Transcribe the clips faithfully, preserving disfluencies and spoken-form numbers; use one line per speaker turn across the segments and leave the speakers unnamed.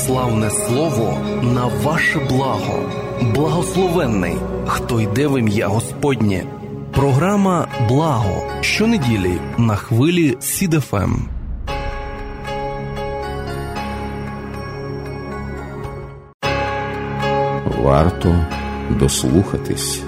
славне слово на ваше благо. Благословенний, хто йде в ім'я Господнє. Програма «Благо» щонеділі на хвилі Сід еф ем.
Варто дослухатись.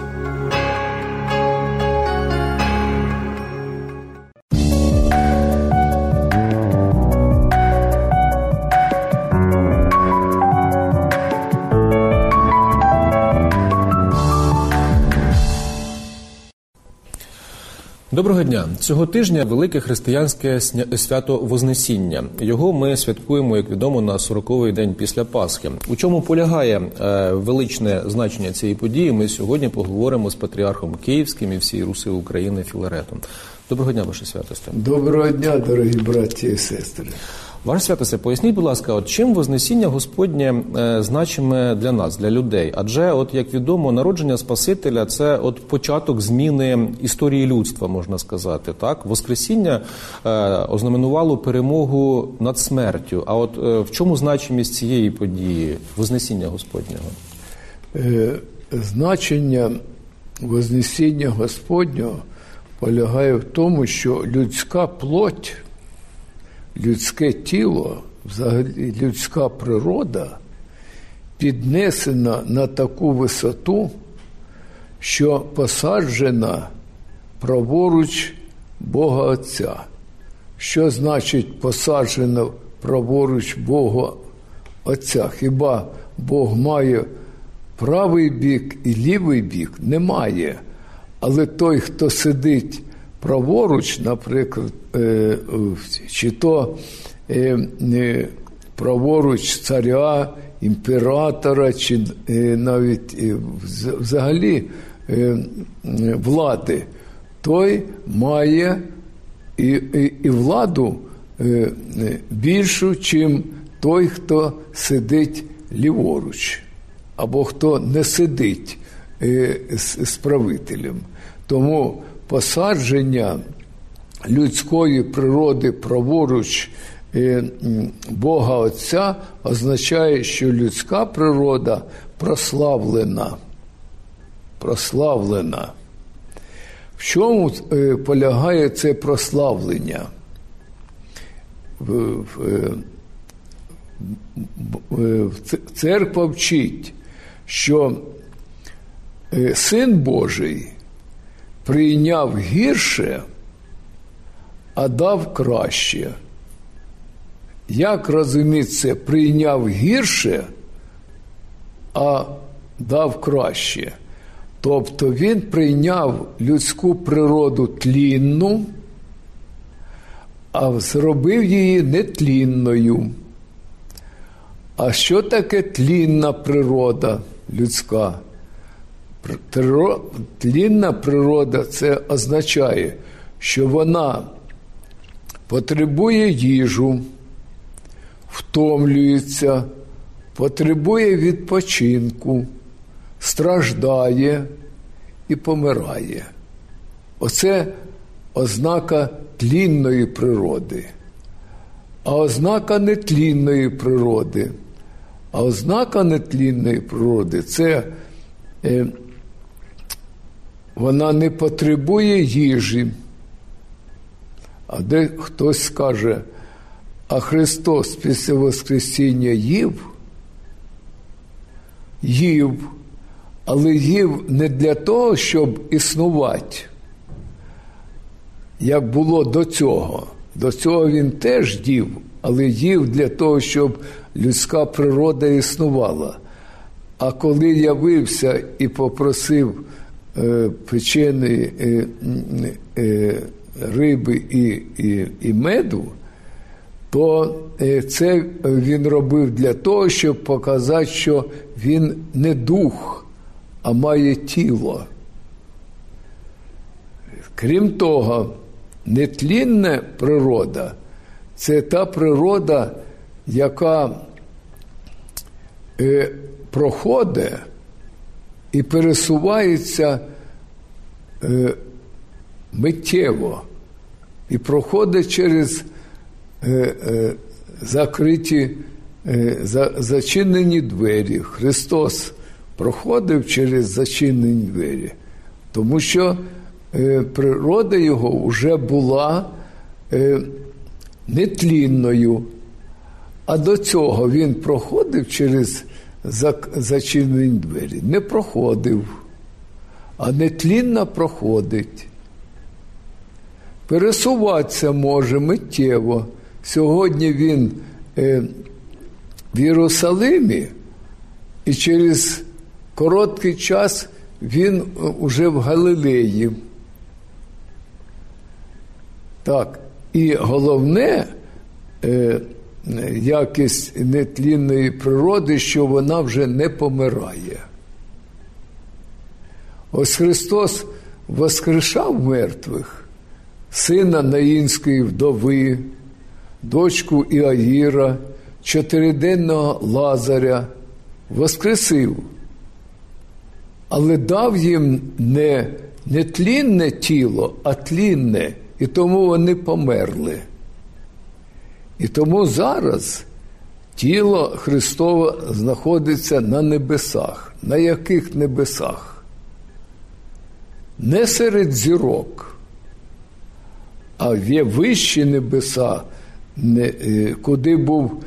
Доброго дня! Цього тижня велике християнське свято Вознесіння. Його ми святкуємо, як відомо, на сороковий день після Пасхи. У чому полягає е, величне значення цієї події, ми сьогодні поговоримо з патріархом Київським і всієї Руси України Філаретом. Доброго дня, Ваше Святосте!
Доброго дня, дорогі браті і сестри!
Ваше Святосте, поясніть, будь ласка, от чим Вознесіння Господнє е, значиме для нас, для людей? Адже, от як відомо, народження Спасителя – це от початок зміни історії людства, можна сказати, так? Воскресіння е, ознаменувало перемогу над смертю. А от е, в чому значимість цієї події, Вознесіння Господнього?
Е, значення Вознесіння Господнього полягає в тому, що людська плоть, людське тіло, взагалі людська природа піднесена на таку висоту, що посаджена праворуч Бога Отця. Що значить посаджена праворуч Бога Отця? Хіба Бог має правий бік і лівий бік? Немає. Але той, хто сидить праворуч, наприклад, чи то праворуч царя, імператора, чи навіть взагалі влади, той має і, і, і владу більшу, чим той, хто сидить ліворуч, або хто не сидить з, з правителем. Тому посадження людської природи праворуч Бога Отця означає, що людська природа прославлена. Прославлена. В чому полягає це прославлення? Церква вчить, що Син Божий прийняв гірше, а дав краще. Як розуміти це? Прийняв гірше, а дав краще. Тобто він прийняв людську природу тлінну, а зробив її нетлінною. А що таке тлінна природа людська? Тлінна природа – це означає, що вона потребує їжу, втомлюється, потребує відпочинку, страждає і помирає. Оце ознака тлінної природи. А ознака нетлінної природи, а ознака нетлінної природи – це е, вона не потребує їжі. А де хтось скаже, а Христос після Воскресіння їв? Їв, але їв не для того, щоб існувати, як було до цього. До цього він теж їв, але їв для того, щоб людська природа існувала. А коли явився і попросив е, печеної е, е, риби і, і, і меду, то е, це він робив для того, щоб показати, що він не дух, а має тіло. Крім того, нетлінна природа – це та природа, яка е, проходить і пересувається е, миттєво, і проходить через е, е, закриті за, зачинені двері. Христос проходив через зачинені двері, тому що е, природа його вже була е, нетлінною, а до цього він проходив через зачинені двері. Не проходив, а нетлінна проходить. Пересуватися може миттєво. Сьогодні він е, в Єрусалимі, і через короткий час він уже в Галилеї. Так, і головне е, якість нетлінної природи, що вона вже не помирає. Ось Христос воскрешав мертвих, сина Наїнської вдови, дочку Іаїра, чотириденного Лазаря, воскресив, але дав їм не нетлінне тіло, а тлінне, і тому вони померли. І тому зараз тіло Христове знаходиться на небесах. На яких небесах? Не серед зірок, а є вищі небеса, куди був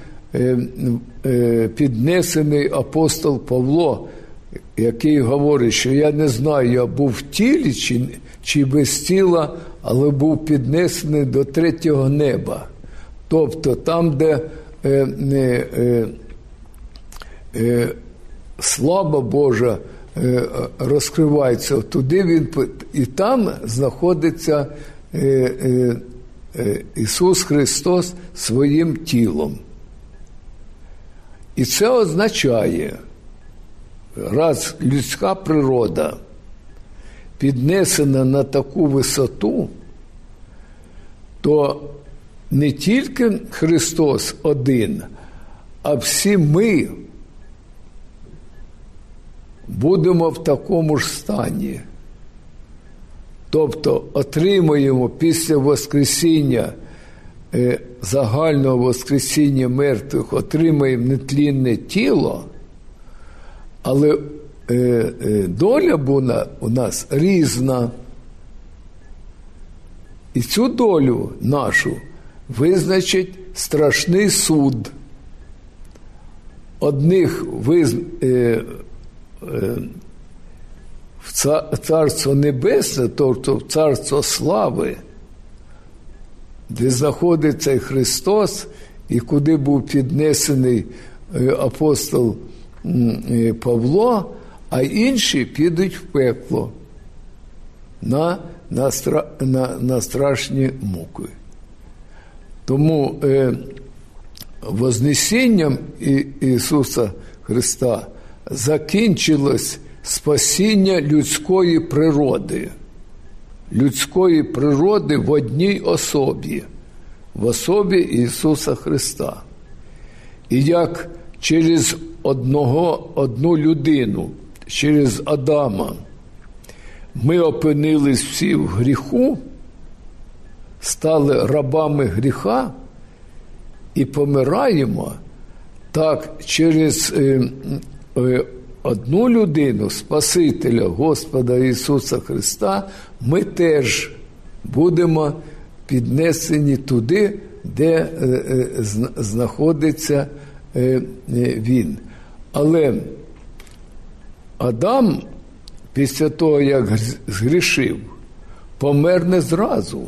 піднесений апостол Павло, який говорить, що я не знаю, я був в тілі чи, чи без тіла, але був піднесений до третього неба. Тобто там, де е, е, е, слава Божа е, розкривається, туди він, і там знаходиться е, е, е, Ісус Христос своїм тілом. І це означає, раз людська природа піднесена на таку висоту, то не тільки Христос один, а всі ми будемо в такому ж стані. Тобто отримуємо після Воскресіння, загального Воскресіння мертвих, отримаємо нетлінне тіло, але доля була у нас різна. І цю долю нашу визначить страшний суд. Одних виз... е... Е... в Царство Небесне, тобто в Царство Слави, де знаходиться Христос, і куди був піднесений апостол Павло, а інші підуть в пекло на, на, стра... на, на страшні муки. Тому е, Вознесінням Ісуса Христа закінчилось спасіння людської природи. Людської природи в одній особі, в особі Ісуса Христа. І як через одного, одну людину, через Адама, ми опинились всі в гріху, стали рабами гріха і помираємо, так через е, е, одну людину, Спасителя, Господа Ісуса Христа, ми теж будемо піднесені туди, де е, е, знаходиться е, е, Він. Але Адам, після того, як згрішив, помер не зразу,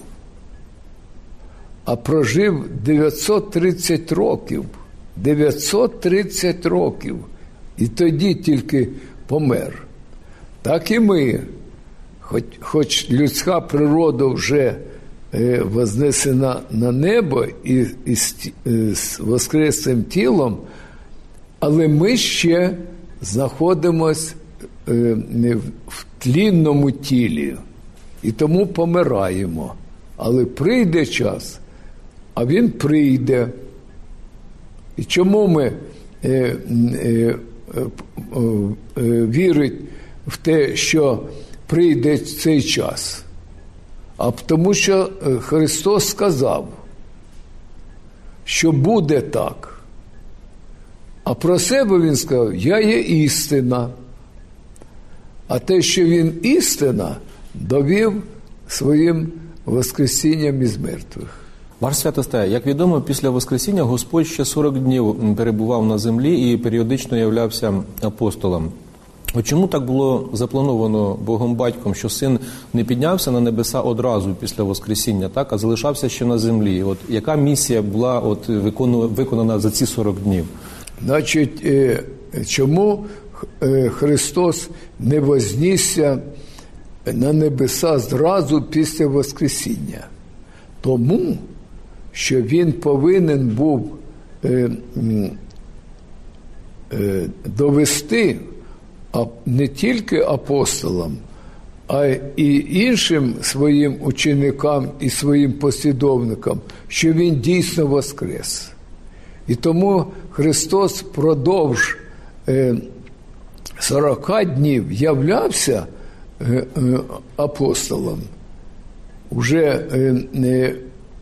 а прожив дев'ятсот тридцять років. дев'ятсот тридцять років. І тоді тільки помер. Так і ми, хоч, хоч людська природа вже е, вознесена на небо і, і з, е, з воскресним тілом, але ми ще знаходимося е, в тлінному тілі. І тому помираємо. Але прийде час, а він прийде. І чому ми е, е, е, е, вірить в те, що прийде цей час? А тому що Христос сказав, що буде так. А про себе він сказав: я є істина. А те, що він істина, довів своїм воскресінням із мертвих.
Ваше святосте, як відомо, після Воскресіння Господь ще сорок днів перебував на землі і періодично являвся апостолом. От чому так було заплановано Богом Батьком, що син не піднявся на небеса одразу після Воскресіння, так, а залишався ще на землі? От яка місія була от виконана за ці сорок днів?
Значить, чому Христос не вознісся на небеса зразу після Воскресіння? Тому, що він повинен був е, е, довести а не тільки апостолам, а й іншим своїм ученикам і своїм послідовникам, що він дійсно воскрес. І тому Христос впродовж е, сорока днів являвся е, е, апостолам, уже е, е,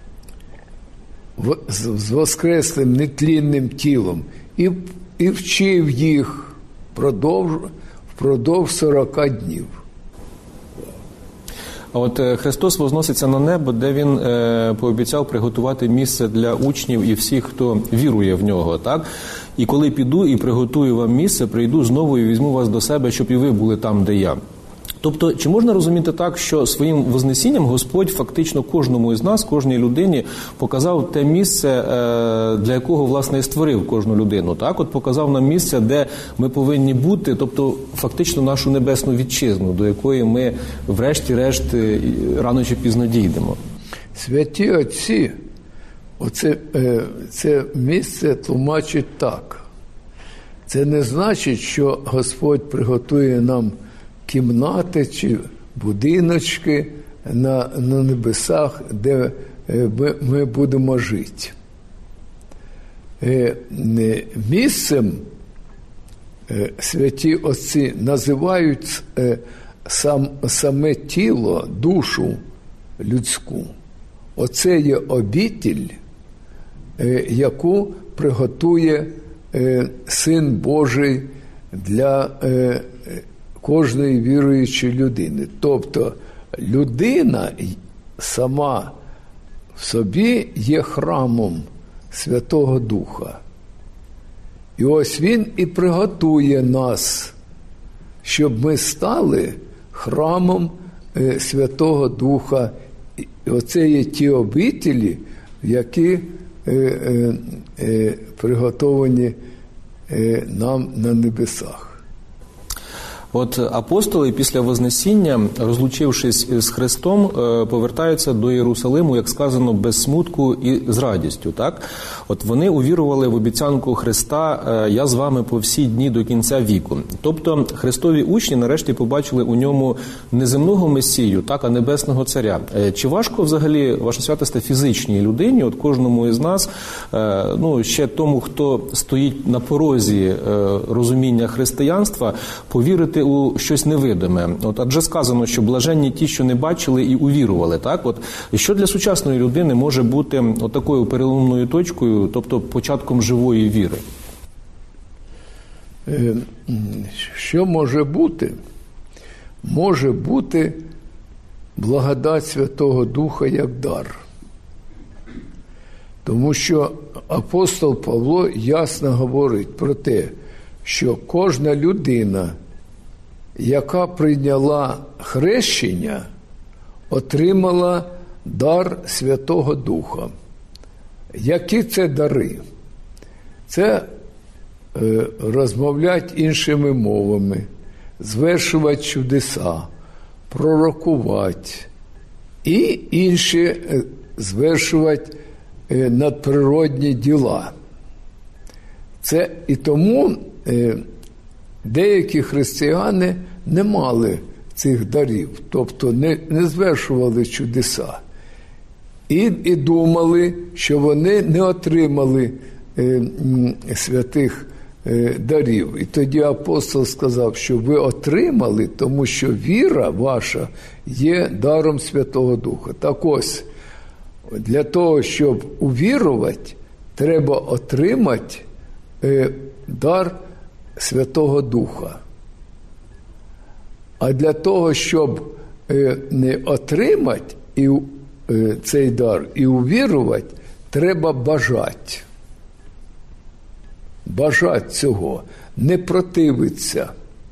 в, з воскреслим нетлінним тілом, і, і вчив їх впродовж, впродовж сорока днів.
А от Христос возноситься на небо, де Він е, пообіцяв приготувати місце для учнів і всіх, хто вірує в Нього, так? І коли піду і приготую вам місце, прийду знову і візьму вас до себе, щоб і ви були там, де я. Тобто, чи можна розуміти так, що своїм вознесінням Господь фактично кожному із нас, кожній людині показав те місце, для якого, власне, і створив кожну людину, так? От показав нам місце, де ми повинні бути, тобто фактично нашу небесну вітчизну, до якої ми врешті-решт рано чи пізно дійдемо.
Святі отці оце, це місце тлумачить так. Це не значить, що Господь приготує нам кімнати чи будиночки на, на небесах, де ми, ми будемо жити. Місцем святі отці називають сам, саме тіло, душу людську. Оце є обітель, яку приготує Син Божий для кожної віруючої людини. Тобто людина сама в собі є храмом Святого Духа. І ось Він і приготує нас, щоб ми стали храмом Святого Духа. І оце є ті обителі, які е, е, е, приготовані е, нам на небесах.
От апостоли після Вознесіння, розлучившись з Христом, повертаються до Єрусалиму, як сказано, без смутку і з радістю. Так? От вони увірували в обіцянку Христа «Я з вами по всі дні до кінця віку». Тобто Христові учні нарешті побачили у ньому не земного Месію, так, а небесного царя. Чи важко взагалі, Ваша святосте, фізичній людині, от кожному із нас, ну, ще тому, хто стоїть на порозі розуміння християнства, повірити у щось невидиме? От, адже сказано, що блаженні ті, що не бачили і увірували. Так? От, що для сучасної людини може бути такою переломною точкою, тобто початком живої віри?
Що може бути? Може бути благодать Святого Духа як дар. Тому що апостол Павло ясно говорить про те, що кожна людина, яка прийняла хрещення, отримала дар Святого Духа. Які це дари? Це е, розмовляти іншими мовами, звершувати чудеса, пророкувати і інші е, звершувати е, надприродні діла. Це і тому е, деякі християни не мали цих дарів, тобто не, не звершували чудеса. І, і думали, що вони не отримали е, святих е, дарів. І тоді апостол сказав, що ви отримали, тому що віра ваша є даром Святого Духа. Так ось, для того, щоб увірувати, треба отримати е, дар Святого Духа. А для того, щоб не отримати і, цей дар і увірувати, треба бажати. Бажати цього, не противитися.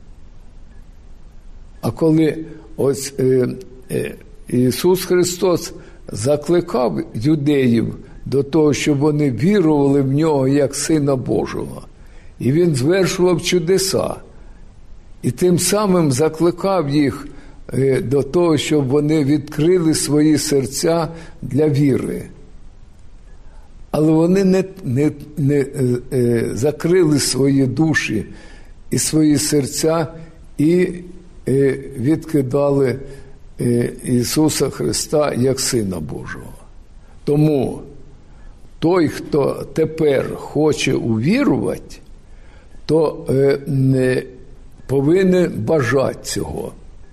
А коли ось е, е, Ісус Христос закликав юдеїв до того, щоб вони вірували в Нього як Сина Божого, і Він звершував чудеса, і тим самим закликав їх е, до того, щоб вони відкрили свої серця для віри. Але вони не, не, не е, закрили свої душі і свої серця і е, відкидали е, Ісуса Христа як Сина Божого. Тому той, хто тепер хоче увірувати, то е, не повинен бажати цього.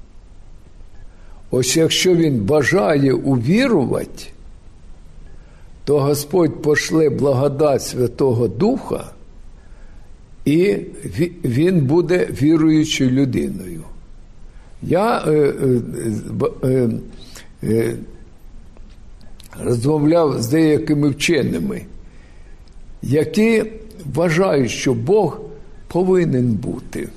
Ось якщо він бажає увірувати, то Господь пошле благодать Святого Духа, і він буде віруючою людиною. Я е, е, е, розмовляв з деякими вченими, які вважають, що Бог повинен бути.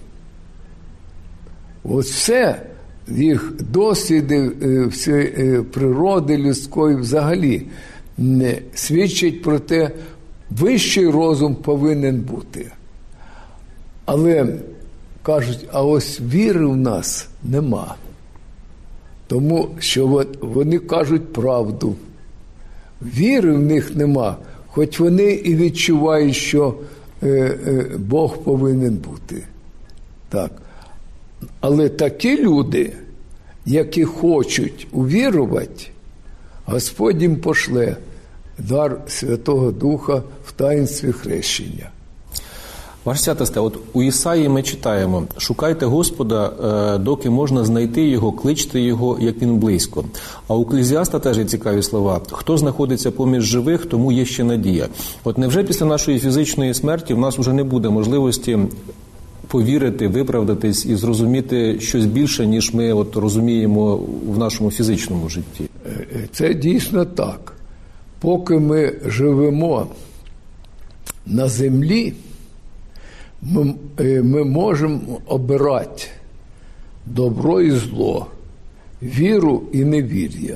Ось все, їх досвіди, всі природи людської взагалі не свідчить про те, вищий розум повинен бути. Але кажуть, а ось віри в нас нема. Тому що вони кажуть правду. Віри в них нема, хоч вони і відчувають, що е, е, Бог повинен бути. Так. Але такі люди, які хочуть увірувати, Господь їм пошле дар Святого Духа в таїнстві хрещення.
Ваше святосте, от у Ісаї ми читаємо: «Шукайте Господа, доки можна знайти Його, кличте Його, як Він близько». А у Екклезіаста теж є цікаві слова: «Хто знаходиться поміж живих, тому є ще надія». От невже після нашої фізичної смерті в нас вже не буде можливості повірити, виправдатись і зрозуміти щось більше, ніж ми от розуміємо в нашому фізичному житті?
Це дійсно так. Поки ми живемо на землі, ми, ми можемо обирати добро і зло, віру і невір'я.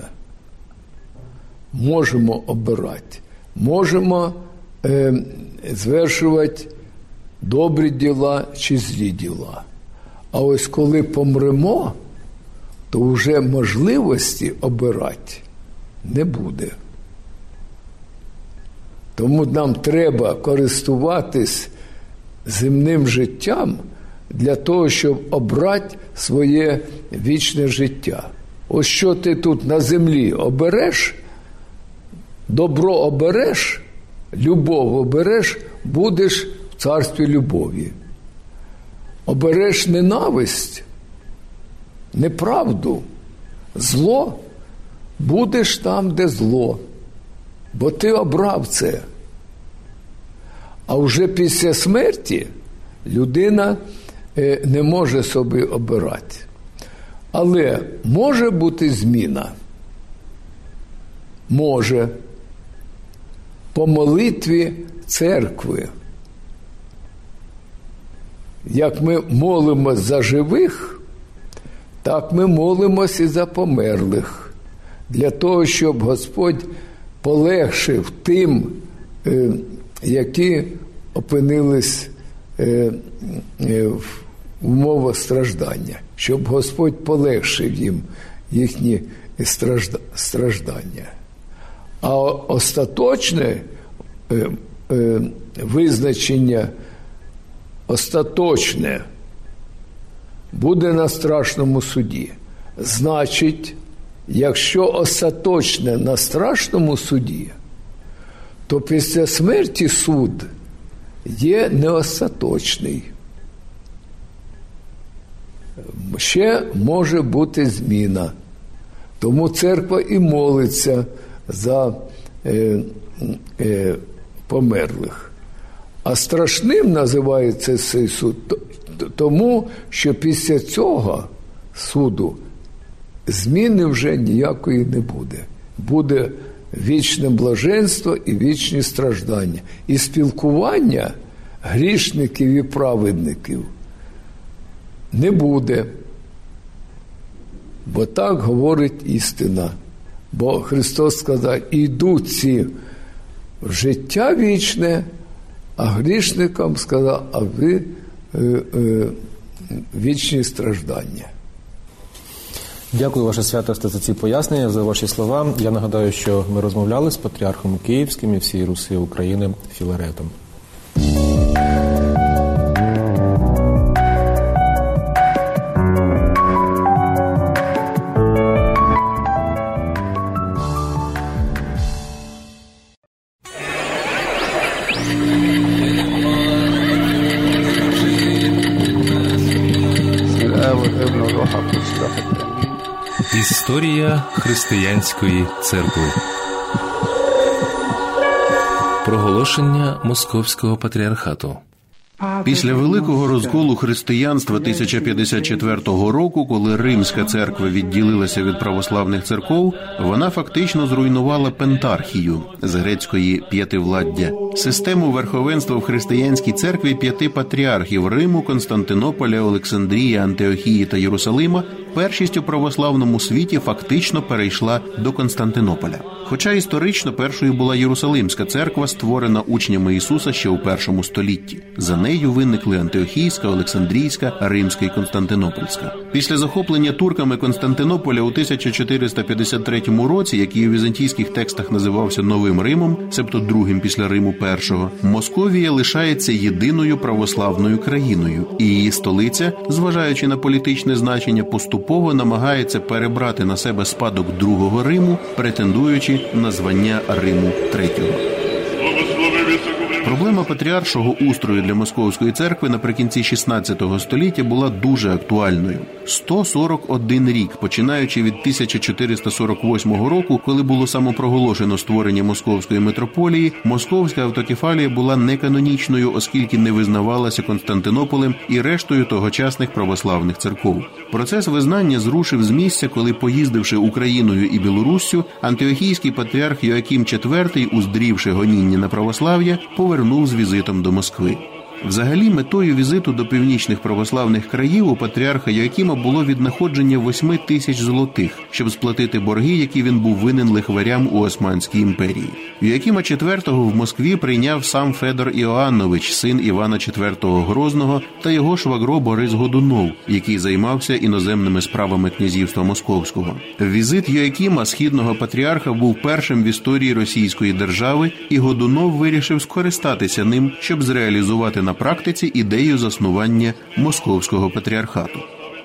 Можемо обирати. Можемо е, звершувати добрі діла чи злі діла. А ось коли помремо, то вже можливості обирати не буде. Тому нам треба користуватись земним життям для того, щоб обрати своє вічне життя. Ось що ти тут на землі обереш, добро обереш, любов обереш, будеш в царстві любові. Обереш ненависть, неправду, зло, будеш там, де зло. Бо ти обрав це. А вже після смерті людина не може собі обирати. Але може бути зміна. Може. По молитві церкви. Як ми молимось за живих, так ми молимось і за померлих. Для того, щоб Господь полегшив тим, які опинились в умовах страждання, щоб Господь полегшив їм їхні страждання. А остаточне визначення, остаточне, буде на страшному суді. Значить, якщо остаточне на страшному суді, то після смерті суд є неостаточний. Ще може бути зміна. Тому церква і молиться за е, е, померлих. А страшним називається цей суд тому, що після цього суду зміни вже ніякої не буде. Буде вічне блаженство і вічні страждання. І спілкування грішників і праведників не буде. Бо так говорить істина. Бо Христос сказав, ідуть ці в життя вічне, а грішникам сказав, а ви е, е, вічні страждання.
Дякую, Ваше Святосте, за ці пояснення, за ваші слова. Я нагадаю, що ми розмовляли з патріархом Київським і всієї Руси України Філаретом.
Історія християнської церкви. Проголошення Московського патріархату. Після великого розколу християнства тисяча п'ятдесят четвертого року, коли Римська церква відділилася від православних церков, вона фактично зруйнувала пентархію, з грецької п'ятивладдя, систему верховенства в християнській церкві п'яти патріархів Риму, Константинополя, Олександрії, Антиохії та Єрусалима. Першість у православному світі фактично перейшла до Константинополя. Хоча історично першою була Єрусалимська церква, створена учнями Ісуса ще у першому столітті. За нею виникли Антиохійська, Олександрійська, Римська і Константинопольська. Після захоплення турками Константинополя у тисяча чотириста п'ятдесят третьому році, який у візантійських текстах називався Новим Римом, себто другим після Риму першого, Московія лишається єдиною православною країною, і її столиця, зважаючи на політичне значення, поступово намагається перебрати на себе спадок Другого Риму, претендуючи на звання Риму третього. Проблема патріаршого устрою для Московської церкви наприкінці шістнадцятого століття була дуже актуальною. сто сорок один рік, починаючи від тисяча чотириста сорок восьмого року, коли було самопроголошено створення Московської митрополії, Московська автокефалія була неканонічною, оскільки не визнавалася Константинополем і рештою тогочасних православних церков. Процес визнання зрушив з місця, коли, поїздивши Україною і Білоруссю, антиохійський патріарх Йоаким четвертий, уздрівши гоніння на православ'я, повернув з візитом до Москви. Взагалі, метою візиту до північних православних країв у патріарха Йоакима було віднаходження восьми тисяч золотих, щоб сплатити борги, які він був винен лихварям у Османській імперії. Йоакима четвертого в Москві прийняв сам Федор Іоаннович, син Івана четвертого Грозного, та його швагро Борис Годунов, який займався іноземними справами князівства Московського. Візит Йоакима, східного патріарха, був першим в історії Російської держави, і Годунов вирішив скористатися ним, щоб зреалізувати на практиці ідею заснування Московського патріархату.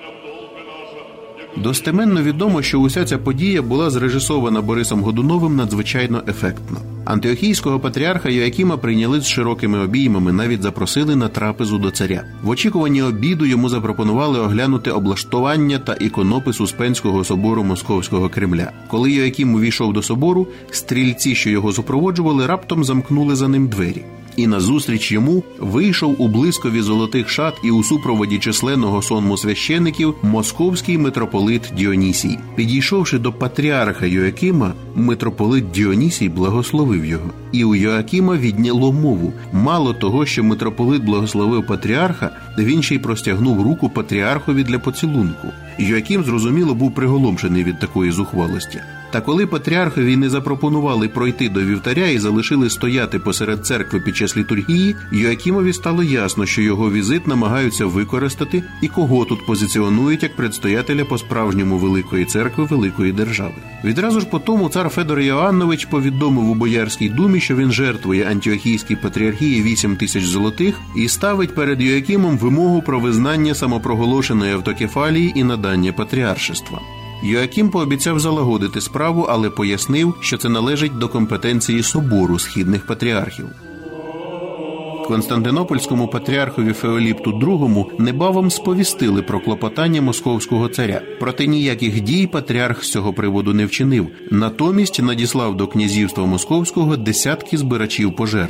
Достеменно відомо, що уся ця подія була зрежисована Борисом Годуновим надзвичайно ефектно. Антиохійського патріарха Йоакима прийняли з широкими обіймами, навіть запросили на трапезу до царя. В очікуванні обіду йому запропонували оглянути облаштування та іконопис Успенського собору Московського Кремля. Коли Йоаким увійшов до собору, стрільці, що його супроводжували, раптом замкнули за ним двері. І назустріч йому вийшов у блискові золотих шат і у супроводі численного сонму священиків московський митрополит Діонісій. Підійшовши до патріарха Йоакима, митрополит Діонісій благословив його. І у Йоакима відняло мову. Мало того, що митрополит благословив патріарха, він ще й простягнув руку патріархові для поцілунку. Йоаким, зрозуміло, був приголомшений від такої зухвалості. Та коли патріархові не запропонували пройти до вівтаря і залишили стояти посеред церкви під час літургії, Йоакимові стало ясно, що його візит намагаються використати і кого тут позиціонують як предстоятеля по-справжньому Великої церкви Великої держави. Відразу ж по тому цар Федор Іоаннович повідомив у Боярській думі, що він жертвує Антиохійській патріархії вісім тисяч золотих і ставить перед Йоакимом вимогу про визнання самопроголошеної автокефалії і надання патріаршества. Йоаким пообіцяв залагодити справу, але пояснив, що це належить до компетенції собору східних патріархів. Константинопольському патріархові Феоліпту другому небавом сповістили про клопотання московського царя. Проте ніяких дій патріарх з цього приводу не вчинив. Натомість надіслав до князівства Московського десятки збирачів пожертв.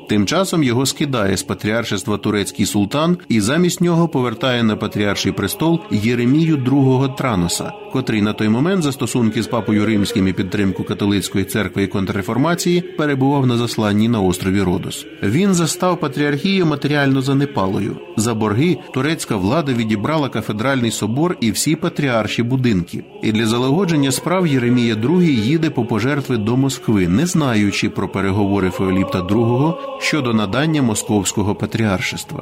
Тим часом його скидає з патріаршества турецький султан і замість нього повертає на патріарший престол Єремію другого Траноса, котрий на той момент за стосунки з папою римським і підтримку католицької церкви і контрреформації перебував на засланні на острові Родос. Він застав патріархію матеріально занепалою. За борги турецька влада відібрала кафедральний собор і всі патріарші будинки. І для залагодження справ Єремія другий їде по пожертви до Москви, не знаючи про переговори Феоліпта другого щодо надання московського патріаршества.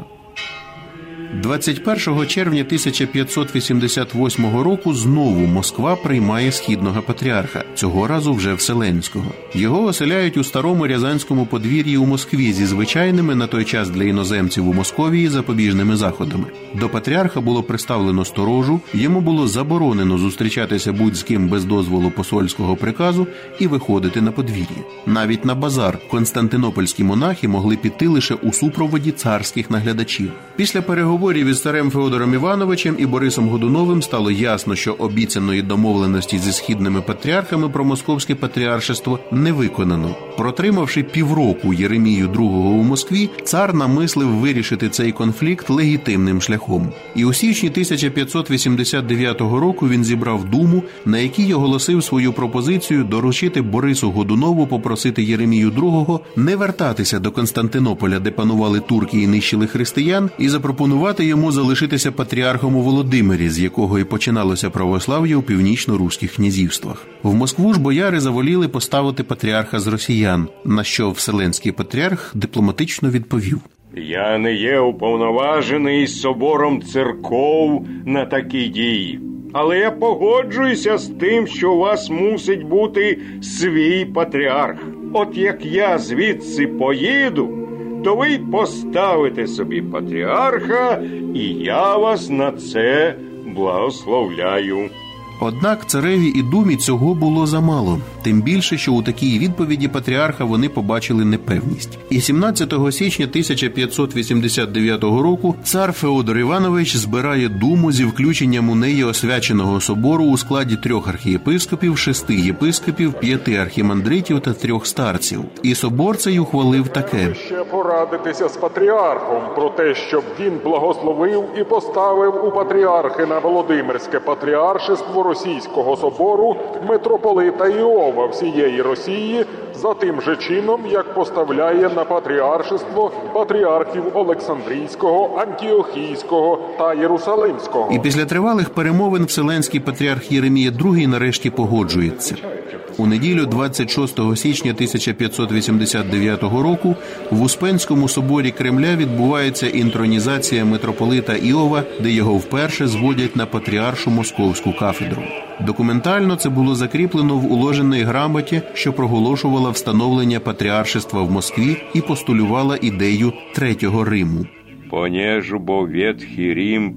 двадцять першого червня тисяча п'ятсот вісімдесят восьмого року знову Москва приймає східного патріарха, цього разу вже Вселенського. Його оселяють у старому рязанському подвір'ї у Москві зі звичайними на той час для іноземців у Московії запобіжними заходами. До патріарха було приставлено сторожу, йому було заборонено зустрічатися будь з ким без дозволу посольського приказу і виходити на подвір'я. Навіть на базар константинопольські монахи могли піти лише у супроводі царських наглядачів. Після переговорів із царем Феодором Івановичем і Борисом Годуновим стало ясно, що обіцяної домовленості зі східними патріархами про московське патріаршество не виконано. Протримавши півроку Єремію другого у Москві, цар намислив вирішити цей конфлікт легітимним шляхом. І у січні тисяча п'ятсот вісімдесят дев'ятого року він зібрав думу, на якій оголосив свою пропозицію доручити Борису Годунову попросити Єремію другого не вертатися до Константинополя, де панували турки і нищили християн, і запропонувати йому залишитися патріархом у Володимирі, з якого і починалося православ'я у північно-руських князівствах. В Москву ж бояри заволіли поставити патріарха з росіян, на що Вселенський патріарх дипломатично відповів:
«Я не є уповноважений собором церков на такі дії. Але я погоджуюся з тим, що у вас мусить бути свій патріарх. От як я звідси поїду, то ви поставите собі патріарха, і я вас на це благословляю».
Однак цареві і думі цього було замало. Тим більше, що у такій відповіді патріарха вони побачили непевність. І сімнадцятого січня тисяча п'ятсот вісімдесят дев'ятого року цар Феодор Іванович збирає думу зі включенням у неї освяченого собору у складі трьох архієпископів, шести єпископів, п'яти архімандритів та трьох старців. І собор цей ухвалив таке:
ще порадитися з патріархом про те, щоб він благословив і поставив у патріархи на Володимирське патріаршество Російського собору митрополита Іова всієї Росії за тим же чином, як поставляє на патріаршество патріархів Олександрійського, Антіохійського та Єрусалимського.
І після тривалих перемовин Вселенський патріарх Єремія другий нарешті погоджується. У неділю двадцять шостого січня тисяча п'ятсот вісімдесят дев'ятого року в Успенському соборі Кремля відбувається інтронізація митрополита Іова, де його вперше зводять на патріаршу московську кафедру. Документально це було закріплено в уложеній грамоті, що проголошувала встановлення патріаршества в Москві і постулювала ідею Третього Риму.
«Понежу бо Ветхий Рим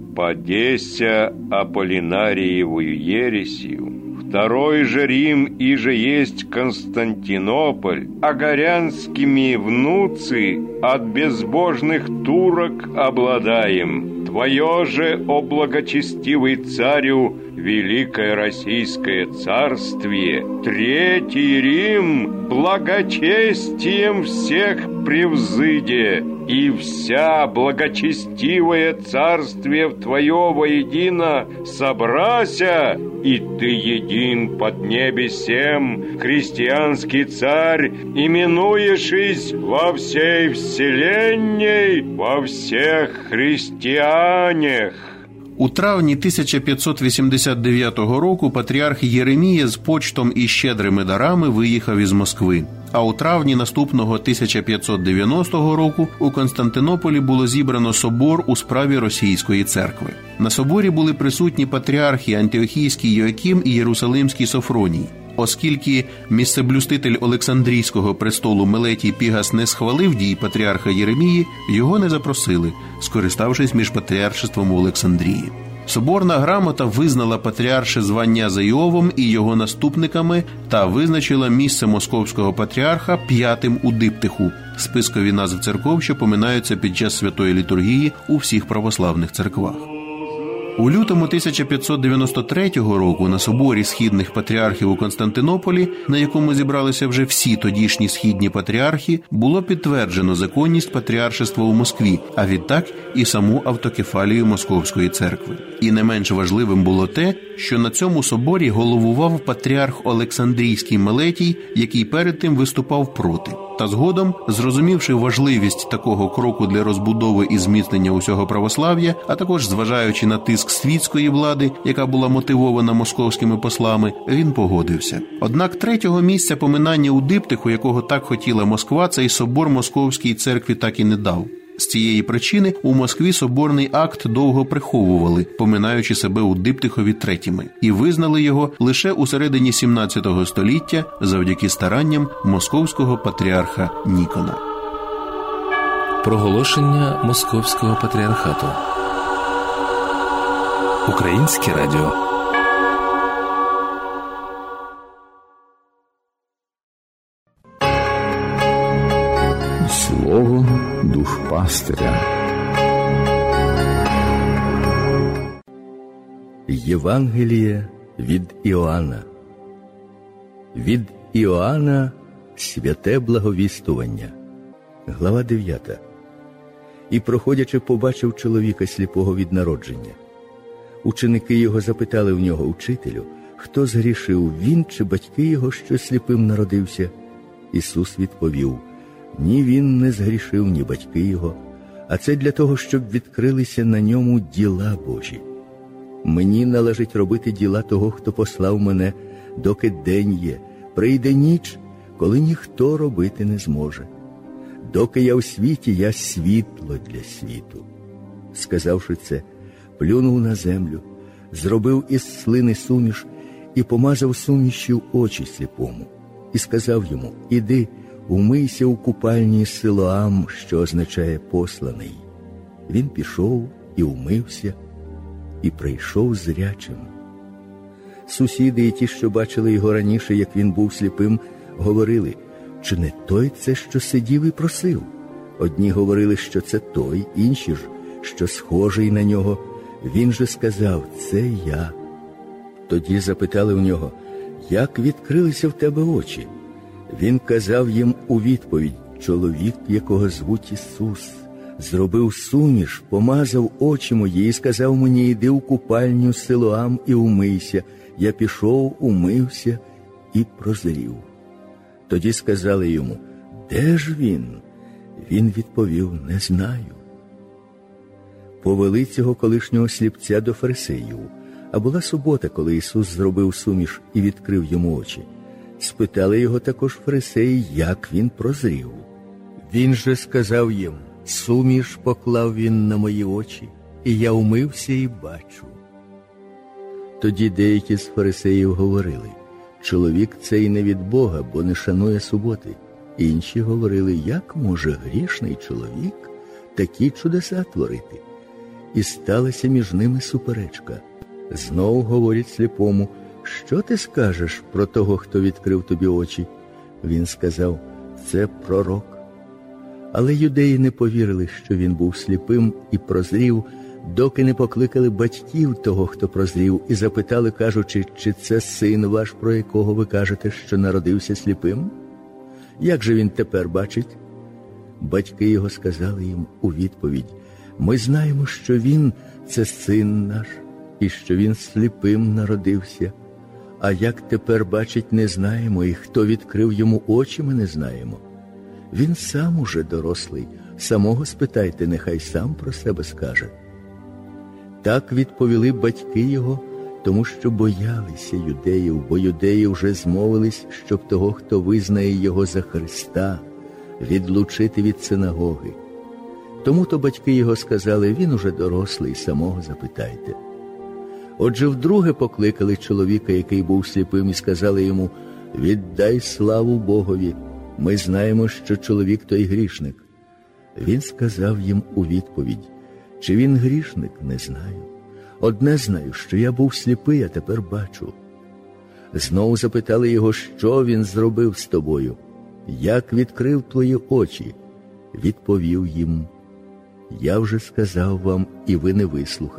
подесся Аполлинариевую ересью, второй же Рим иже есть Константинополь, а горянскими внуцы от безбожных турок обладаем. Твое же, о благочестивый царю, Великое Российское Царствие, Третий Рим благочестием всех превзыде, и вся благочестивое царствие в Твое воедино собрася, и Ты един под небесем, христианский царь, именуешись во всей вселенной, во всех христианях».
У травні тисяча п'ятсот вісімдесят дев'ятого року патріарх Єремія з почтом і щедрими дарами виїхав із Москви. А у травні наступного тисяча п'ятсот дев'яностого року у Константинополі було зібрано собор у справі Російської церкви. На соборі були присутні патріархи Антіохійський Йоаким і Єрусалимський Софроній. Оскільки місцеблюститель Олександрійського престолу Мелетій Пігас не схвалив дій патріарха Єремії, його не запросили, скориставшись міжпатріаршеством у Олександрії. Соборна грамота визнала патріарше звання за Іовом і його наступниками та визначила місце московського патріарха п'ятим у диптиху, спискові назв церков, що поминаються під час святої літургії у всіх православних церквах. У лютому тисяча п'ятсот дев'яносто третього року на соборі східних патріархів у Константинополі, на якому зібралися вже всі тодішні східні патріархи, було підтверджено законність патріаршества у Москві, а відтак і саму автокефалію Московської церкви. І не менш важливим було те, що на цьому соборі головував патріарх Олександрійський Мелетій, який перед тим виступав проти. Та згодом, зрозумівши важливість такого кроку для розбудови і зміцнення усього православ'я, а також зважаючи на тиск світської влади, яка була мотивована московськими послами, він погодився. Однак третього місця поминання у диптиху, якого так хотіла Москва, цей собор Московській церкві так і не дав. З цієї причини у Москві соборний акт довго приховували, поминаючи себе у диптихові третіми, і визнали його лише у середині сімнадцятого століття завдяки старанням московського патріарха Нікона.
Проголошення Московського патріархату. Українське радіо.
Слово душпастиря.
Євангеліє від Іоанна. Від Іоанна святе благовістування. Глава дев'ята. І, проходячи, побачив чоловіка сліпого від народження. Ученики його запитали в нього: «Учителю, хто згрішив, він чи батьки його, що сліпим народився?» Ісус відповів: «Ні він не згрішив, ні батьки його, а це для того, щоб відкрилися на ньому діла Божі. Мені належить робити діла того, хто послав мене, доки день є. Прийде ніч, коли ніхто робити не зможе. Доки я у світі, я світло для світу». Сказавши це, плюнув на землю, зробив із слини суміш і помазав сумішю очі сліпому. І сказав йому: «Іди, умийся у купальні Силоам», що означає «посланий». Він пішов і умився, і прийшов зрячим. Сусіди і ті, що бачили його раніше, як він був сліпим, говорили: «Чи не той це, що сидів і просив?» Одні говорили, що це той, інші ж, що схожий на нього. Він же сказав: «Це я». Тоді запитали в нього: «Як відкрилися в тебе очі?» Він казав їм у відповідь: «Чоловік, якого звуть Ісус, зробив суміш, помазав очі мої і сказав мені: іди у купальню Силоам і умийся. Я пішов, умився і прозрів». Тоді сказали йому: «Де ж він?» Він відповів: «Не знаю». Повели цього колишнього сліпця до фарисеїв. А була субота, коли Ісус зробив суміш і відкрив йому очі. Спитали його також фарисеї, як він прозрів. Він же сказав їм: «Суміш поклав він на мої очі, і я умився і бачу». Тоді деякі з фарисеїв говорили: «Чоловік цей не від Бога, бо не шанує суботи». Інші говорили: «Як може грішний чоловік такі чудеса творити?» І сталася між ними суперечка. Знов говорять сліпому: «Що ти скажеш про того, хто відкрив тобі очі?» Він сказав: «Це пророк». Але юдеї не повірили, що він був сліпим і прозрів, доки не покликали батьків того, хто прозрів, і запитали, кажучи: «Чи це син ваш, про якого ви кажете, що народився сліпим? Як же він тепер бачить?» Батьки його сказали їм у відповідь: «Ми знаємо, що він – це син наш, і що він сліпим народився. А як тепер бачить, не знаємо, і хто відкрив йому очі, ми не знаємо. Він сам уже дорослий, самого спитайте, нехай сам про себе скаже». Так відповіли батьки його, тому що боялися юдеїв, бо юдеї вже змовились, щоб того, хто визнає його за Христа, відлучити від синагоги. Тому-то батьки його сказали: «Він уже дорослий, самого запитайте». Отже, вдруге покликали чоловіка, який був сліпим, і сказали йому: «Віддай славу Богові, ми знаємо, що чоловік той грішник». Він сказав їм у відповідь: «Чи він грішник, не знаю. Одне знаю, що я був сліпий, а тепер бачу». Знову запитали його: «Що він зробив з тобою? Як відкрив твої очі?» Відповів їм: «Я вже сказав вам, і ви не вислухали.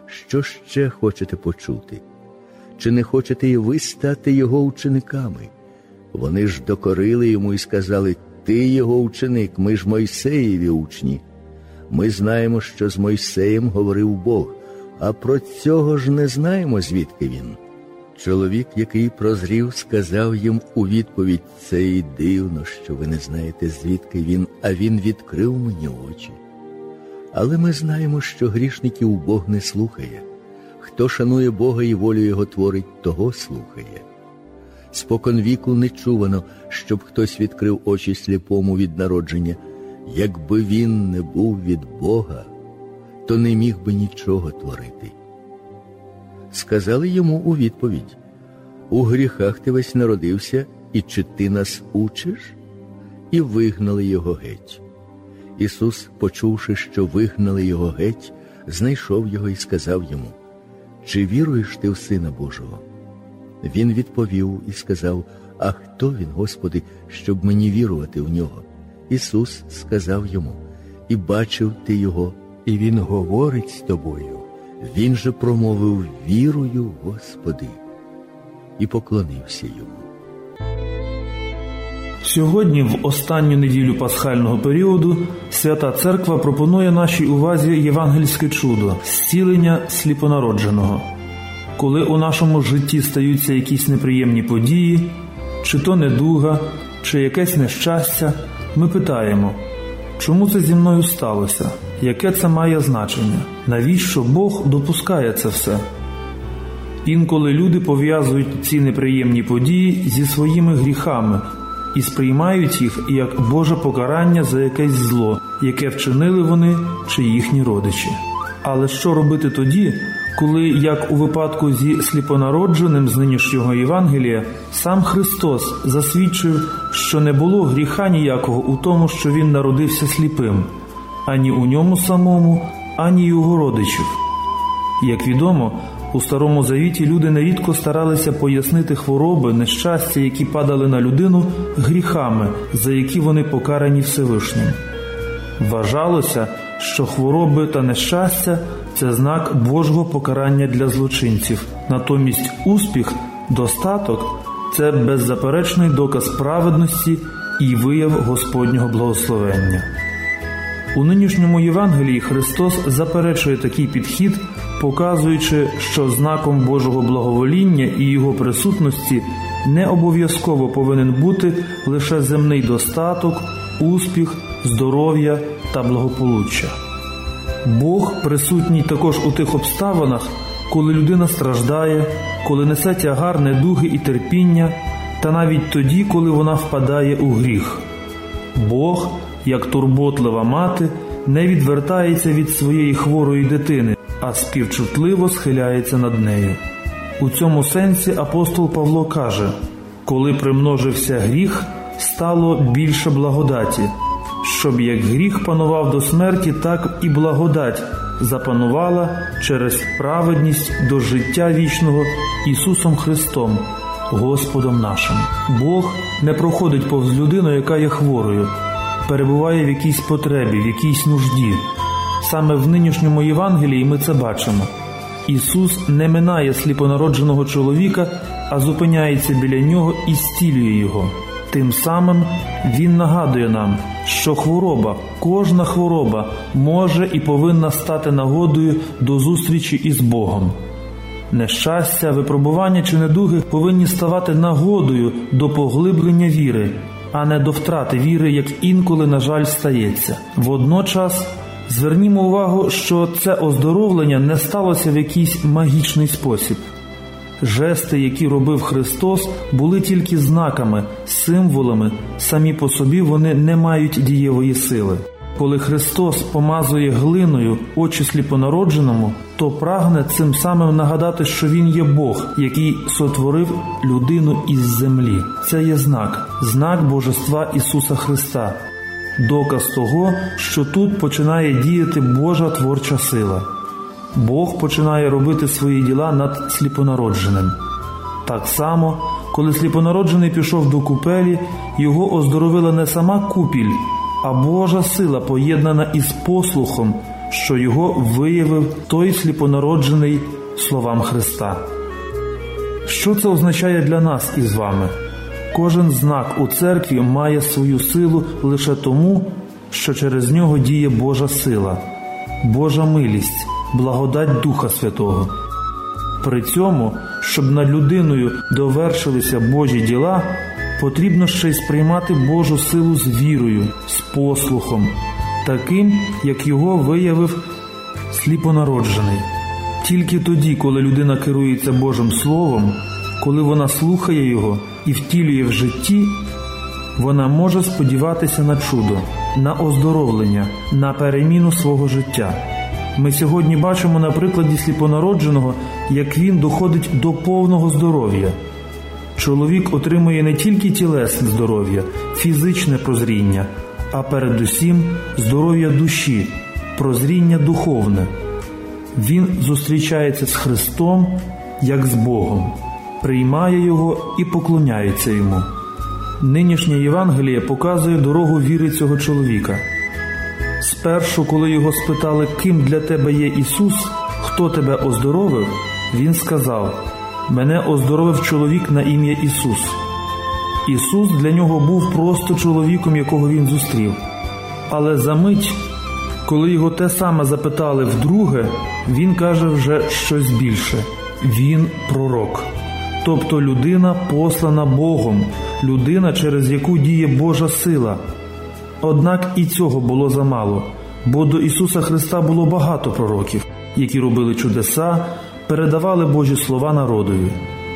Що ще хочете почути? Чи не хочете і ви стати його учениками? Вони ж докорили йому і сказали: ти його ученик, ми ж Мойсеєві учні. Ми знаємо, що з Мойсеєм говорив Бог, а про цього ж не знаємо, звідки він. Чоловік, який прозрів, сказав їм у відповідь: це і дивно, що ви не знаєте, звідки він, а він відкрив мені очі. Але ми знаємо, що грішників Бог не слухає. Хто шанує Бога і волю Його творить, того слухає. Споконвіку не чувано, щоб хтось відкрив очі сліпому від народження. Якби він не був від Бога, то не міг би нічого творити. Сказали йому у відповідь: у гріхах ти весь народився, і чи ти нас учиш? І вигнали його геть. Ісус, почувши, що вигнали його геть, знайшов його і сказав йому: чи віруєш ти в Сина Божого? Він відповів і сказав: а хто він, Господи, щоб мені вірувати в нього? Ісус сказав йому: і бачив ти його, і він говорить з тобою. Він же промовив: вірую, Господи, і поклонився йому.
Сьогодні, в останню неділю пасхального періоду, Свята Церква пропонує нашій увазі євангельське чудо – зцілення сліпонародженого. Коли у нашому житті стаються якісь неприємні події, чи то недуга, чи якесь нещастя, ми питаємо: чому це зі мною сталося? Яке це має значення? Навіщо Бог допускає це все? Інколи люди пов'язують ці неприємні події зі своїми гріхами і сприймають їх як Боже покарання за якесь зло, яке вчинили вони чи їхні родичі. Але що робити тоді, коли, як у випадку зі сліпонародженим з нинішнього Євангелія, сам Христос засвідчив, що не було гріха ніякого у тому, що Він народився сліпим, ані у ньому самому, ані його родичів? Як відомо, у Старому Завіті люди нерідко старалися пояснити хвороби, нещастя, які падали на людину, гріхами, за які вони покарані Всевишнім. Вважалося, що хвороби та нещастя – це знак Божого покарання для злочинців. Натомість успіх, достаток – це беззаперечний доказ праведності і вияв Господнього благословення. У нинішньому Євангелії Христос заперечує такий підхід, показуючи, що знаком Божого благовоління і Його присутності не обов'язково повинен бути лише земний достаток, успіх, здоров'я та благополуччя. Бог присутній також у тих обставинах, коли людина страждає, коли несе тягар недуги і терпіння, та навіть тоді, коли вона впадає у гріх. Бог, як турботлива мати, не відвертається від своєї хворої дитини, а співчутливо схиляється над нею. У цьому сенсі апостол Павло каже: «Коли примножився гріх, стало більше благодаті, щоб як гріх панував до смерті, так і благодать запанувала через праведність до життя вічного Ісусом Христом, Господом нашим». Бог не проходить повз людину, яка є хворою, перебуває в якійсь потребі, в якійсь нужді. Саме в нинішньому Євангелії ми це бачимо. Ісус не минає сліпонародженого чоловіка, а зупиняється біля нього і зцілює його. Тим самим Він нагадує нам, що хвороба, кожна хвороба може і повинна стати нагодою до зустрічі із Богом. Нещастя, випробування чи недуги повинні ставати нагодою до поглиблення віри, а не до втрати віри, як інколи, на жаль, стається. Водночас звернімо увагу, що це оздоровлення не сталося в якийсь магічний спосіб. Жести, які робив Христос, були тільки знаками, символами, самі по собі вони не мають дієвої сили. Коли Христос помазує глиною очі сліпонародженому, то прагне цим самим нагадати, що Він є Бог, який сотворив людину із землі. Це є знак, знак Божества Ісуса Христа. Доказ того, що тут починає діяти Божа творча сила. Бог починає робити свої діла над сліпонародженим. Так само, коли сліпонароджений пішов до купелі, його оздоровила не сама купіль, а Божа сила, поєднана із послухом, що його виявив той сліпонароджений словам Христа. Що це означає для нас із вами? Кожен знак у церкві має свою силу лише тому, що через нього діє Божа сила, Божа милість, благодать Духа Святого. При цьому, щоб над людиною довершилися Божі діла, потрібно ще й сприймати Божу силу з вірою, з послухом, таким, як його виявив сліпонароджений. Тільки тоді, коли людина керується Божим Словом, коли вона слухає його і втілює в житті, вона може сподіватися на чудо, на оздоровлення, на переміну свого життя. Ми сьогодні бачимо на прикладі сліпонародженого, як він доходить до повного здоров'я. Чоловік отримує не тільки тілесне здоров'я, фізичне прозріння, а передусім здоров'я душі, прозріння духовне. Він зустрічається з Христом, як з Богом, приймає Його і поклоняється Йому. Нинішнє Євангеліє показує дорогу віри цього чоловіка. Спершу, коли його спитали, ким для тебе є Ісус, хто тебе оздоровив, він сказав: «Мене оздоровив чоловік на ім'я Ісус». Ісус для нього був просто чоловіком, якого він зустрів. Але за мить, коли його те саме запитали вдруге, він каже вже щось більше. Він пророк. Тобто людина, послана Богом, людина, через яку діє Божа сила. Однак і цього було замало, бо до Ісуса Христа було багато пророків, які робили чудеса, передавали Божі слова народові.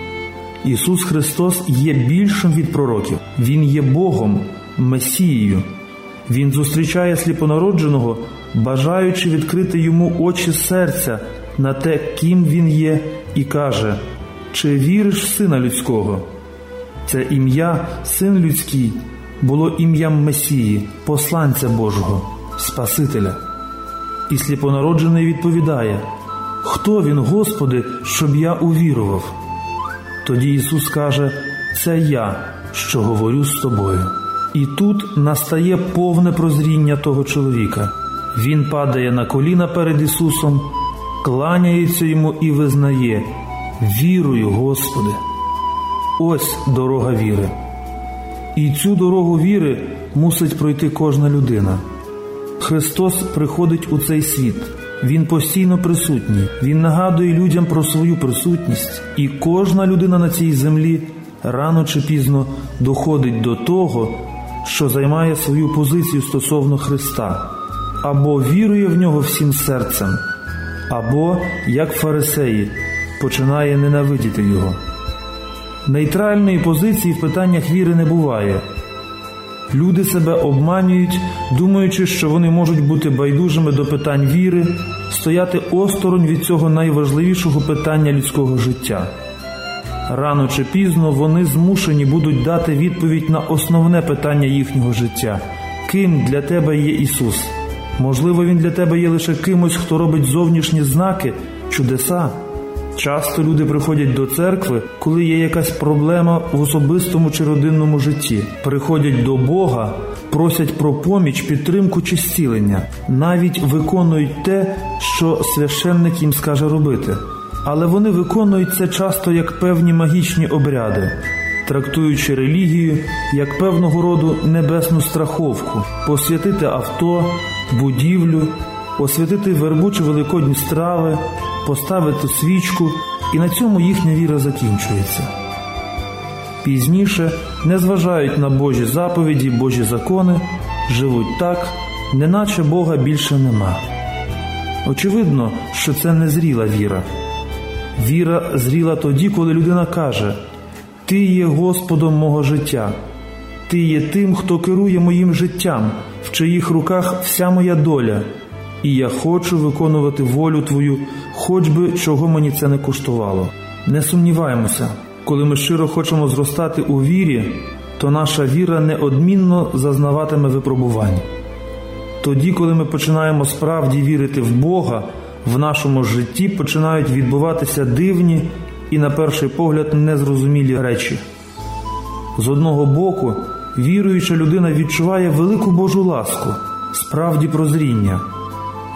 Ісус Христос є більшим від пророків. Він є Богом, Месією. Він зустрічає сліпонародженого, бажаючи відкрити йому очі серця на те, ким він є, і каже: «Чи віриш в Сина Людського?» Це ім'я «Син Людський» було ім'ям Месії, посланця Божого, Спасителя. І сліпонароджений відповідає: «Хто він, Господи, щоб я увірував?» Тоді Ісус каже: «Це я, що говорю з тобою». І тут настає повне прозріння того чоловіка. Він падає на коліна перед Ісусом, кланяється Йому і визнає: «Вірую, Господи». Ось дорога віри. І цю дорогу віри мусить пройти кожна людина. Христос приходить у цей світ. Він постійно присутній. Він нагадує людям про свою присутність. І кожна людина на цій землі рано чи пізно доходить до того, що займає свою позицію стосовно Христа. Або вірує в Нього всім серцем, або, як фарисеї, починає ненавидіти Його. Нейтральної позиції в питаннях віри не буває. Люди себе обманюють, думаючи, що вони можуть бути байдужими до питань віри, стояти осторонь від цього найважливішого питання людського життя. Рано чи пізно вони змушені будуть дати відповідь на основне питання їхнього життя. Ким для тебе є Ісус? Можливо, Він для тебе є лише кимось, хто робить зовнішні знаки, чудеса. Часто люди приходять до церкви, коли є якась проблема в особистому чи родинному житті. Приходять до Бога, просять про поміч, підтримку чи зцілення. Навіть виконують те, що священник їм скаже робити. Але вони виконують це часто як певні магічні обряди, трактуючи релігію як певного роду небесну страховку, посвятити авто, будівлю, освятити вербу чи великодні страви, поставити свічку, і на цьому їхня віра закінчується. Пізніше не зважають на Божі заповіді, Божі закони, живуть так, неначе Бога більше нема. Очевидно, що це не зріла віра. Віра зріла тоді, коли людина каже: «Ти є Господом мого життя, Ти є тим, хто керує моїм життям, в чиїх руках вся моя доля, і я хочу виконувати волю Твою, хоч би чого мені це не коштувало». Не сумніваємося, коли ми щиро хочемо зростати у вірі, то наша віра неодмінно зазнаватиме випробувань. Тоді, коли ми починаємо справді вірити в Бога, в нашому житті починають відбуватися дивні і, на перший погляд, незрозумілі речі. З одного боку, віруюча людина відчуває велику Божу ласку, справді прозріння.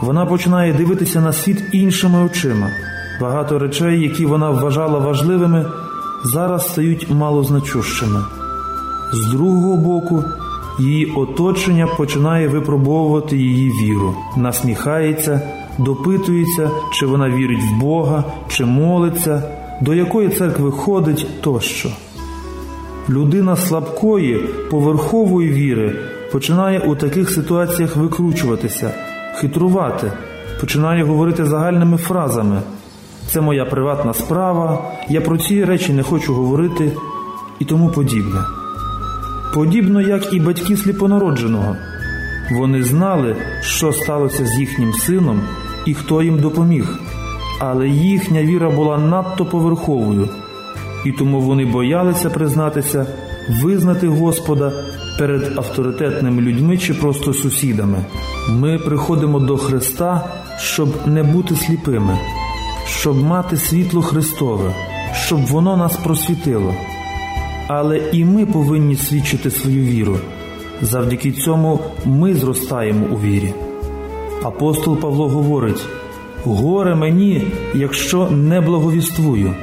Вона починає дивитися на світ іншими очима. Багато речей, які вона вважала важливими, зараз стають малозначущими. З другого боку, її оточення починає випробовувати її віру. Насміхається, допитується, чи вона вірить в Бога, чи молиться, до якої церкви ходить тощо. Людина слабкої, поверхової віри починає у таких ситуаціях викручуватися, хитрувати, починає говорити загальними фразами: «Це моя приватна справа», «Я про ці речі не хочу говорити» і тому подібне. Подібно, як і батьки сліпонародженого. Вони знали, що сталося з їхнім сином і хто їм допоміг, але їхня віра була надто поверховою, і тому вони боялися признатися, визнати Господа перед авторитетними людьми чи просто сусідами. Ми приходимо до Христа, щоб не бути сліпими, щоб мати світло Христове, щоб воно нас просвітило. Але і ми повинні свідчити свою віру. Завдяки цьому ми зростаємо у вірі. Апостол Павло говорить: «Горе мені, якщо не благовіствую».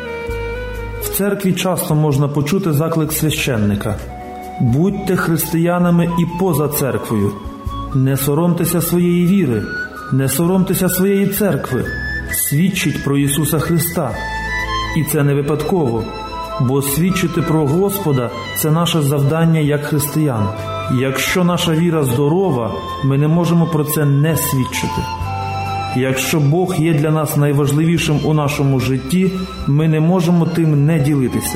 В церкві часто можна почути заклик священника: «Будьте християнами і поза церквою. Не соромтеся своєї віри, не соромтеся своєї церкви. Свідчіть про Ісуса Христа». І це не випадково, бо свідчити про Господа – це наше завдання як християн. Якщо наша віра здорова, ми не можемо про це не свідчити. Якщо Бог є для нас найважливішим у нашому житті, ми не можемо тим не ділитися.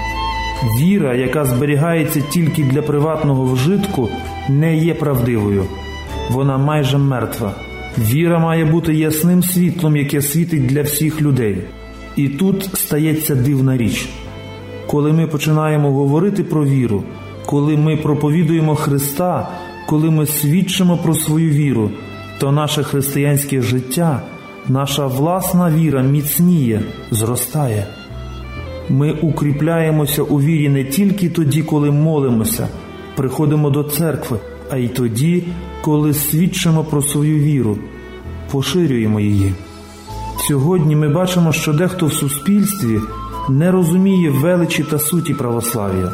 Віра, яка зберігається тільки для приватного вжитку, не є правдивою. Вона майже мертва. Віра має бути ясним світлом, яке світить для всіх людей. І тут стається дивна річ. Коли ми починаємо говорити про віру, коли ми проповідуємо Христа, коли ми свідчимо про свою віру, то наше християнське життя, наша власна віра міцніє, зростає. Ми укріпляємося у вірі не тільки тоді, коли молимося, приходимо до церкви, а й тоді, коли свідчимо про свою віру, поширюємо її. Сьогодні ми бачимо, що дехто в суспільстві не розуміє величі та суті православ'я,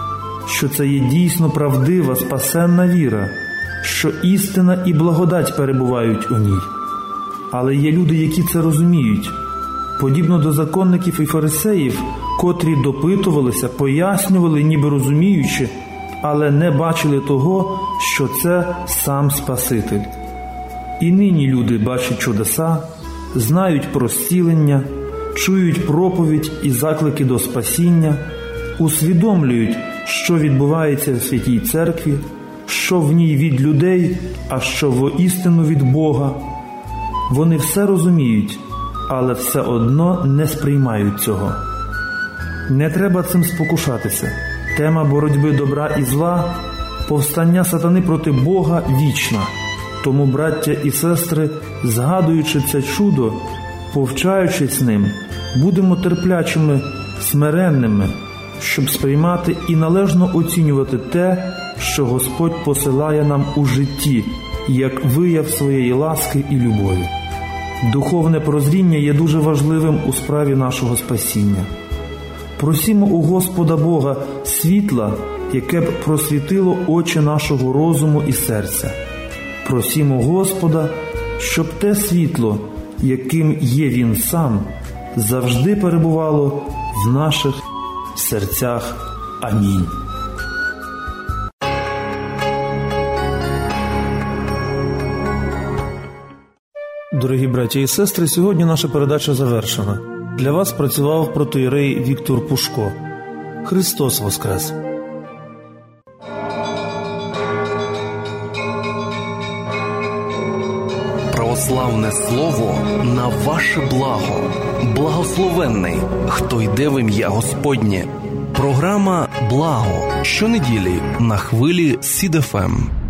що це є дійсно правдива, спасенна віра, що істина і благодать перебувають у ній. Але є люди, які це розуміють, подібно до законників і фарисеїв, котрі допитувалися, пояснювали, ніби розуміючи, але не бачили того, що це сам Спаситель. І нині люди бачать чудеса, знають про зцілення, чують проповідь і заклики до спасіння, усвідомлюють, що відбувається в Святій Церкві, що в ній від людей, а що воістину від Бога. Вони все розуміють, але все одно не сприймають цього. Не треба цим спокушатися. Тема боротьби добра і зла, повстання сатани проти Бога вічна. Тому, браття і сестри, згадуючи це чудо, повчаючись ним, будемо терплячими, смиренними, щоб сприймати і належно оцінювати те, що Господь посилає нам у житті, як вияв своєї ласки і любові. Духовне прозріння є дуже важливим у справі нашого спасіння. Просімо у Господа Бога світла, яке б просвітило очі нашого розуму і серця. Просімо Господа, щоб те світло, яким є Він сам, завжди перебувало в наших серцях. Амінь. Дорогі браті і сестри, сьогодні наша передача завершена. Для вас працював протоієрей Віктор Пушко. Христос Воскрес!
Православне слово на ваше благо. Благословенний, хто йде в ім'я Господнє. Програма «Благо» щонеділі на хвилі Сід еф ем.